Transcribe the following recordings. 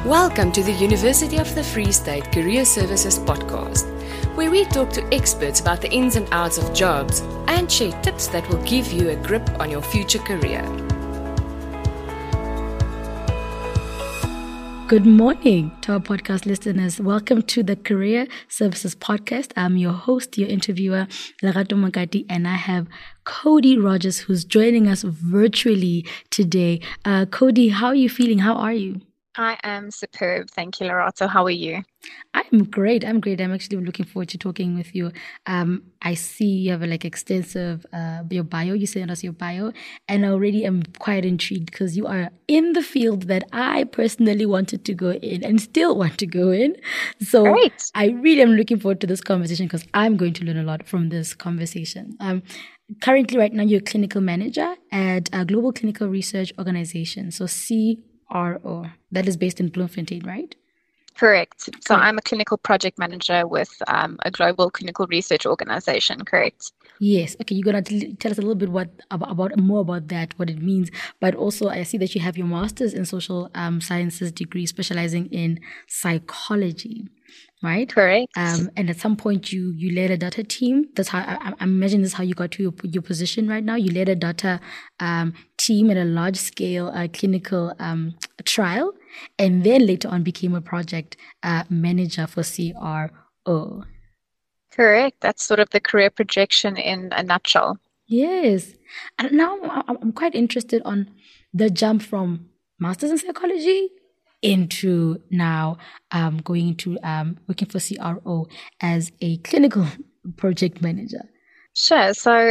Welcome to the University of the Free State Career Services podcast, where we talk to experts about the ins and outs of jobs and share tips that will give you a grip on your future career. Good morning to our podcast listeners. Welcome to the Career Services Podcast. I'm your host, your interviewer, Lerato Makati, and I have Cody Rogers, who's joining us virtually today. Cody, how are you feeling? How are you? I am superb. Thank you, Lerato. How are you? I'm great. I'm actually looking forward to talking with you. I see you have extensive your bio. You sent us your bio, and I already am quite intrigued because you are in the field that I personally wanted to go in and still want to go in. So Great. I really am looking forward to this conversation because I'm going to learn a lot from this conversation. Currently, right now, you're a clinical manager at a global clinical research organization. So CRO. That is based in Bloemfontein, right? Correct. So I'm a clinical project manager with a global clinical research organization. Correct. Yes. Okay. You're going to tell us a little bit about more about that, what it means. But also, I see that you have your master's in social sciences degree specializing in psychology, right? Correct. And at some point, you led a data team. That's how I imagine this is how you got to your position right now. You led a data team in a large scale clinical trial, and then later on became a project manager for CRO. Correct. That's sort of the career projection in a nutshell. Yes. And now I'm quite interested on the jump from master's in psychology into now going to working for CRO as a clinical project manager. Sure. So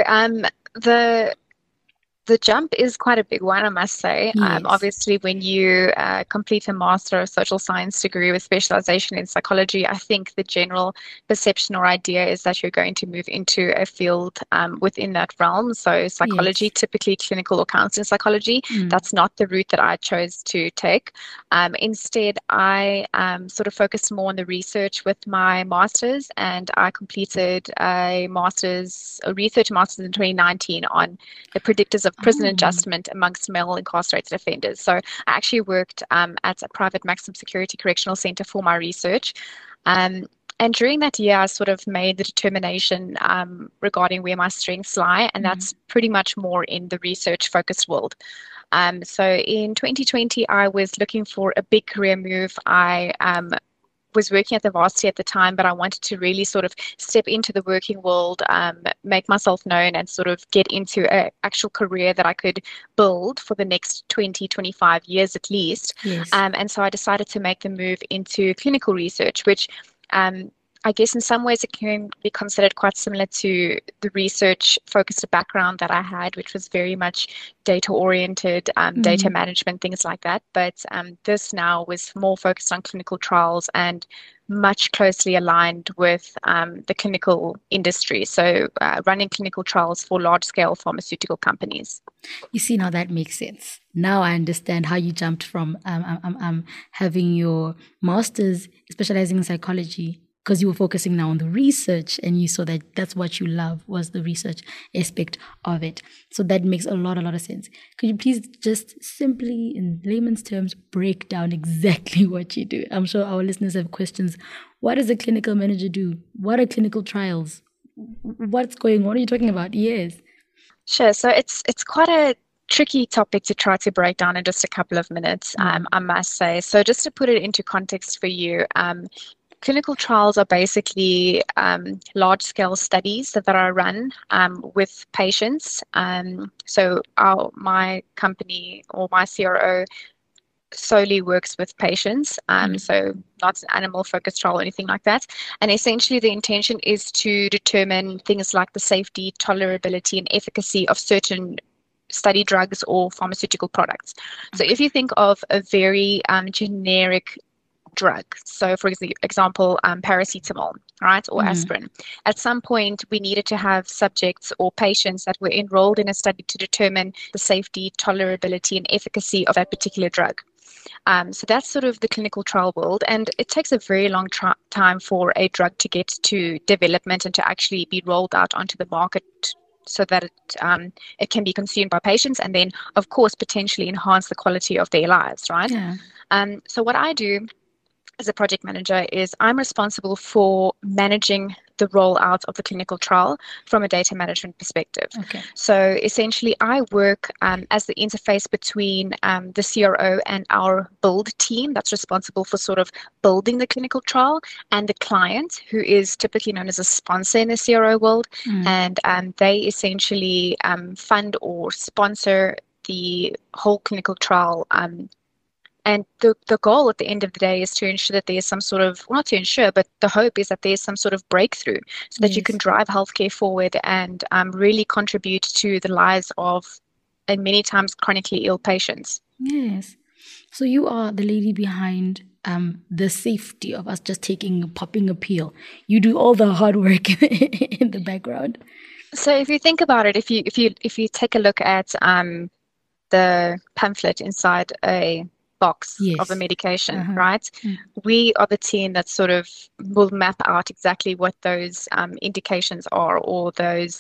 the jump is quite a big one, I must say. Yes. Obviously, when you complete a Master of Social Science degree with specialization in psychology, I think the general perception or idea is that you're going to move into a field within that realm. So psychology, Yes. typically clinical or counseling psychology, that's not the route that I chose to take. Instead, I sort of focused more on the research with my Master's, and I completed a research Master's in 2019 on the predictors of prison adjustment amongst male incarcerated offenders. So I actually worked at a private maximum security correctional center for my research. And during that year, I sort of made the determination regarding where my strengths lie, and that's pretty much more in the research-focused world. So in 2020, I was looking for a big career move. I was working at the varsity at the time, but I wanted to really sort of step into the working world, make myself known, and sort of get into an actual career that I could build for the next 20, 25 years at least. Yes. And so I decided to make the move into clinical research, which I guess in some ways it can be considered quite similar to the research-focused background that I had, which was very much data-oriented, data management, things like that. But this now was more focused on clinical trials and much closely aligned with the clinical industry. So running clinical trials for large-scale pharmaceutical companies. You see, now that makes sense. Now I understand how you jumped from having your master's specializing in psychology, because you were focusing now on the research, and you saw that that's what you love, was the research aspect of it. So that makes a lot of sense. Could you please just simply, in layman's terms, break down exactly what you do? I'm sure our listeners have questions. What does a clinical manager do? What are clinical trials? What's going on? What are you talking about? Yes. Sure. So it's quite a tricky topic to try to break down in just a couple of minutes, I must say. So just to put it into context for you, clinical trials are basically large-scale studies that are run with patients. So my company or my CRO solely works with patients, so not an animal-focused trial or anything like that. And essentially the intention is to determine things like the safety, tolerability, and efficacy of certain study drugs or pharmaceutical products. So if you think of a very generic drug, so for example paracetamol, right, or aspirin, at some point we needed to have subjects or patients that were enrolled in a study to determine the safety, tolerability, and efficacy of that particular drug. So that's sort of the clinical trial world, and it takes a very long time for a drug to get to development and to actually be rolled out onto the market so that it can be consumed by patients, and then of course potentially enhance the quality of their lives, right? Yeah. So what I do as a project manager is I'm responsible for managing the rollout of the clinical trial from a data management perspective. Okay. So essentially, I work as the interface between the CRO and our build team that's responsible for sort of building the clinical trial, and the client, who is typically known as a sponsor in the CRO world. And they essentially fund or sponsor the whole clinical trial. And the goal at the end of the day is to ensure that there's some sort of, well, not to ensure, but the hope is that there's some sort of breakthrough so that you can drive healthcare forward and really contribute to the lives of, and many times, chronically ill patients. Yes. So you are the lady behind the safety of us just popping a pill. You do all the hard work in the background. So if you think about it, if you take a look at the pamphlet inside a box of a medication, right? We are the team that sort of will map out exactly what those indications are, or those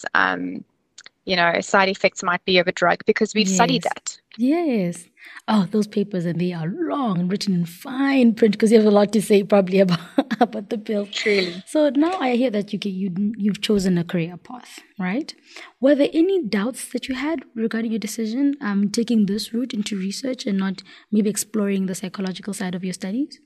side effects might be of a drug, because we've studied that. Yes. Oh, those papers, and they are long and written in fine print, because you have a lot to say probably about the pill. Truly. So now I hear that you've chosen a career path, right? Were there any doubts that you had regarding your decision, taking this route into research and not maybe exploring the psychological side of your studies?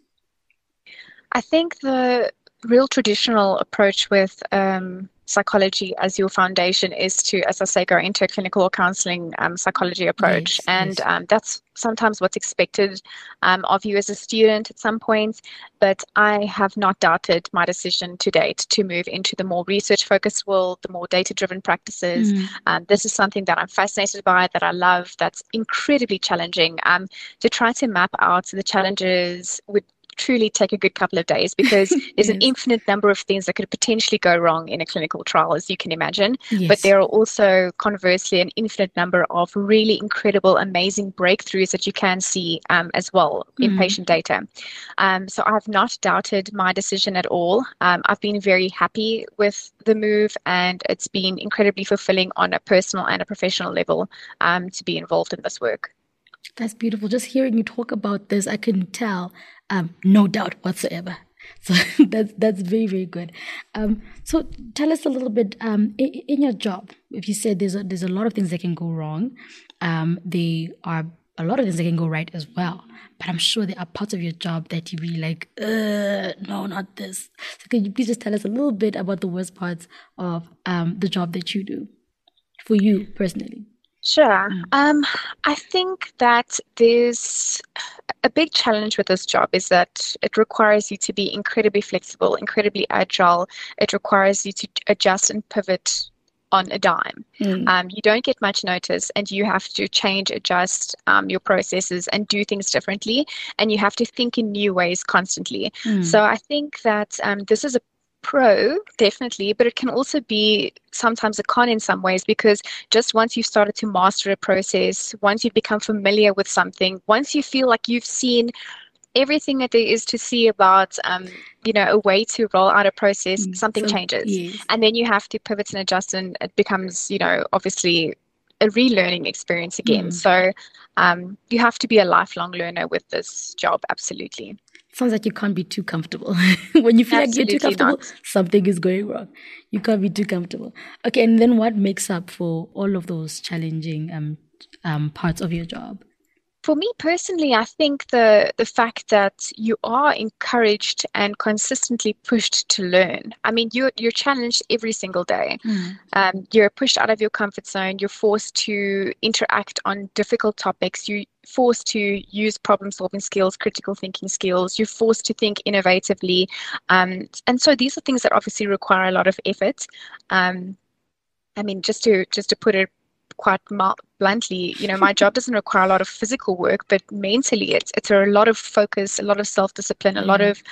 I think the real traditional approach with psychology as your foundation is to, as I say, go into a clinical or counseling psychology approach. That's sometimes what's expected of you as a student at some point. But I have not doubted my decision to date to move into the more research-focused world, the more data-driven practices. This is something that I'm fascinated by, that I love, that's incredibly challenging. To try to map out the challenges would truly take a good couple of days, because there's an infinite number of things that could potentially go wrong in a clinical trial, as you can imagine. But there are also, conversely, an infinite number of really incredible, amazing breakthroughs that you can see as well in patient data. So I've not doubted my decision at all. I've been very happy with the move, and it's been incredibly fulfilling on a personal and a professional level to be involved in this work. That's beautiful. Just hearing you talk about this, I can tell no doubt whatsoever. So that's very, very good. So tell us a little bit in your job. If you said there's a lot of things that can go wrong, there are a lot of things that can go right as well. But I'm sure there are parts of your job that you really like. No, not this. So can you please just tell us a little bit about the worst parts of the job that you do for you personally? Sure. I think that there's a big challenge with this job is that it requires you to be incredibly flexible, incredibly agile. It requires you to adjust and pivot on a dime. You don't get much notice, and you have to change, adjust your processes and do things differently. And you have to think in new ways constantly. So I think that this is a pro, definitely, but it can also be sometimes a con in some ways, because just once you've started to master a process, once you've become familiar with something, once you feel like you've seen everything that there is to see about a way to roll out a process, something changes. And then you have to pivot and adjust, and it becomes obviously a relearning experience again. So you have to be a lifelong learner with this job. Absolutely. Sounds like you can't be too comfortable. When you feel like you're too comfortable, something is going wrong. You can't be too comfortable. Okay, and then what makes up for all of those challenging parts of your job? For me personally, I think the fact that you are encouraged and consistently pushed to learn. I mean, you're challenged every single day. You're pushed out of your comfort zone. You're forced to interact on difficult topics. You're forced to use problem-solving skills, critical thinking skills. You're forced to think innovatively. And so these are things that obviously require a lot of effort. I mean, just to put it quite bluntly, my job doesn't require a lot of physical work, but mentally it's a lot of focus, a lot of self-discipline, a lot of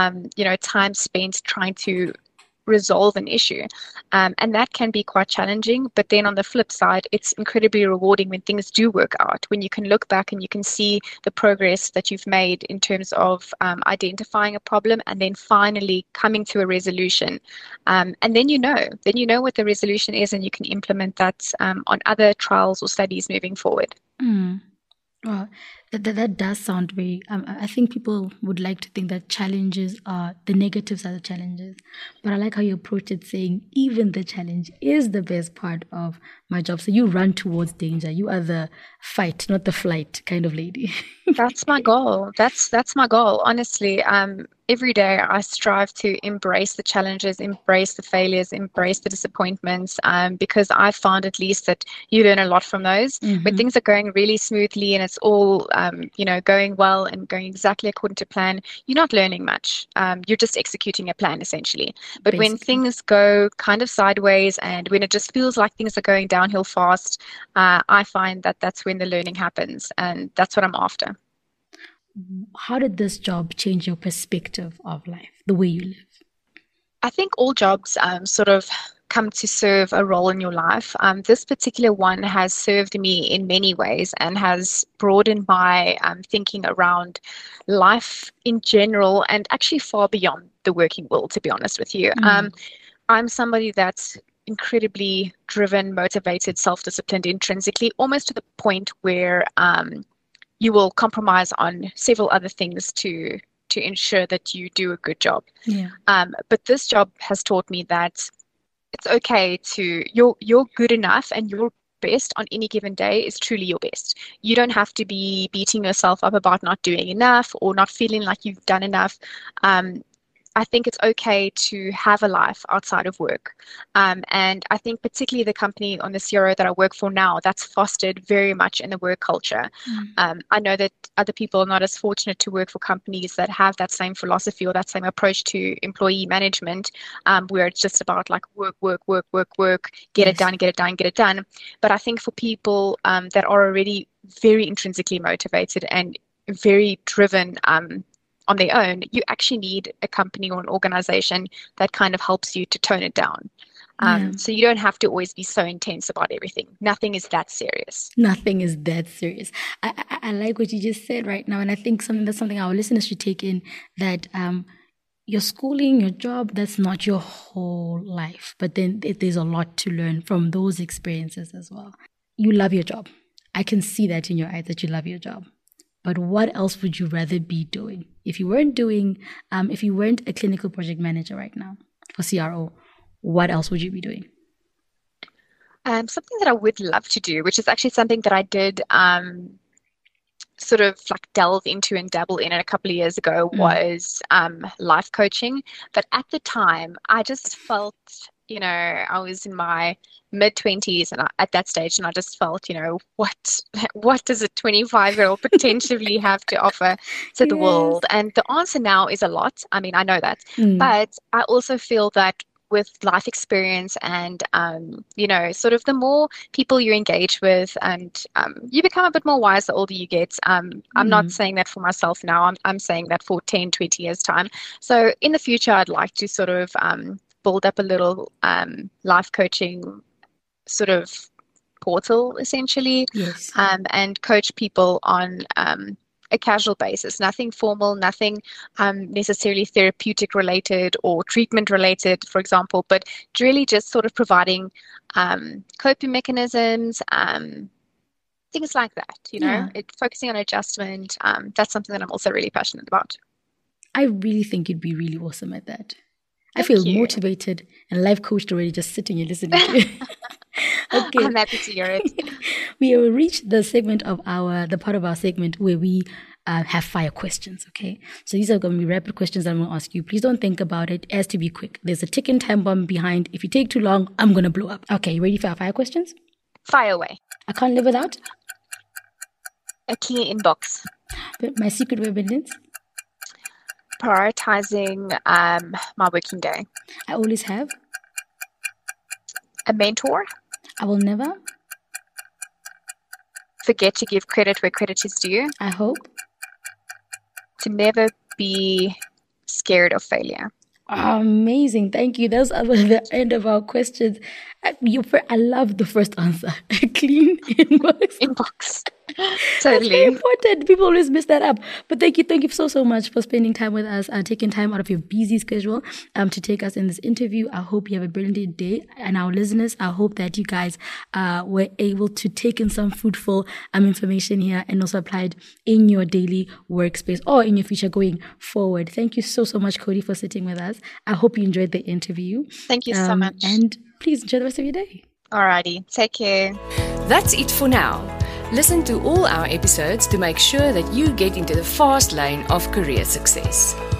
time spent trying to resolve an issue, and that can be quite challenging. But then on the flip side, it's incredibly rewarding when things do work out, when you can look back and you can see the progress that you've made in terms of identifying a problem and then finally coming to a resolution, and then you know what the resolution is, and you can implement that on other trials or studies moving forward. Well, That does sound very. I think people would like to think that challenges are the negatives are the challenges, but I like how you approach it, saying even the challenge is the best part of my job. So you run towards danger. You are the fight, not the flight kind of lady. That's my goal. That's my goal. Honestly, every day I strive to embrace the challenges, embrace the failures, embrace the disappointments, because I found at least that you learn a lot from those. When things are going really smoothly and it's all, going well and going exactly according to plan, you're not learning much. You're just executing a plan essentially. But when things go kind of sideways and when it just feels like things are going downhill fast, I find that that's when the learning happens, and that's what I'm after. How did this job change your perspective of life, the way you live? I think all jobs sort of come to serve a role in your life. This particular one has served me in many ways and has broadened my thinking around life in general and actually far beyond the working world, to be honest with you. I'm somebody that's incredibly driven, motivated, self-disciplined intrinsically, almost to the point where you will compromise on several other things to ensure that you do a good job. Yeah. But this job has taught me that it's okay to you're good enough, and your best on any given day is truly your best. You don't have to be beating yourself up about not doing enough or not feeling like you've done enough. I think it's okay to have a life outside of work. And I think particularly the company on the CRO that I work for now, that's fostered very much in the work culture. I know that other people are not as fortunate to work for companies that have that same philosophy or that same approach to employee management, where it's just about like work, get it done. But I think for people that are already very intrinsically motivated and very driven on their own, you actually need a company or an organization that kind of helps you to tone it down. So you don't have to always be so intense about everything. Nothing is that serious. Nothing is that serious. I like what you just said right now. And I think that's something our listeners should take in, that your schooling, your job, that's not your whole life. But then there's a lot to learn from those experiences as well. You love your job. I can see that in your eyes that you love your job. But what else would you rather be doing? If you weren't a clinical project manager right now for CRO, what else would you be doing? Something that I would love to do, which is actually something that I did sort of like delve into and dabble in a couple of years ago, was life coaching. But at the time, I just felt, I was in my mid-20s and at that stage, and I just felt, what does a 25-year-old potentially have to offer to the world? And the answer now is a lot. I mean, I know that. But I also feel that with life experience and, sort of the more people you engage with, and you become a bit more wise the older you get. I'm not saying that for myself now. I'm saying that for 10, 20 years' time. So in the future, I'd like to sort of build up a little life coaching sort of portal, essentially, and coach people on a casual basis, nothing formal, nothing necessarily therapeutic related or treatment related, for example, but really just sort of providing coping mechanisms, things like that, focusing on adjustment. That's something that I'm also really passionate about. I really think you'd be really awesome at that. I feel motivated and life coached already just sitting here listening to you. Okay. I'm happy to hear it. We have reached the part of our segment where we have fire questions, okay? So these are going to be rapid questions I'm going to ask you. Please don't think about it. It has to be quick. There's a ticking time bomb behind. If you take too long, I'm going to blow up. Okay, you ready for our fire questions? Fire away. I can't live without a clean inbox. My secret weapons. Prioritizing my working day. I always have a mentor. I will never forget to give credit where credit is due. I hope to never be scared of failure. Amazing. Thank you. Those are the end of our questions. I love the first answer. A clean inbox. Totally. Very important. People always miss that up. But thank you so much for spending time with us and taking time out of your busy schedule to take us in this interview. I hope you have a brilliant day. And our listeners, I hope that you guys were able to take in some fruitful information here and also apply it in your daily workspace or in your future going forward. Thank you so much, Cody, for sitting with us. I hope you enjoyed the interview. Thank you so much. And please enjoy the rest of your day. Alrighty. Take care. That's it for now. Listen to all our episodes to make sure that you get into the fast lane of career success.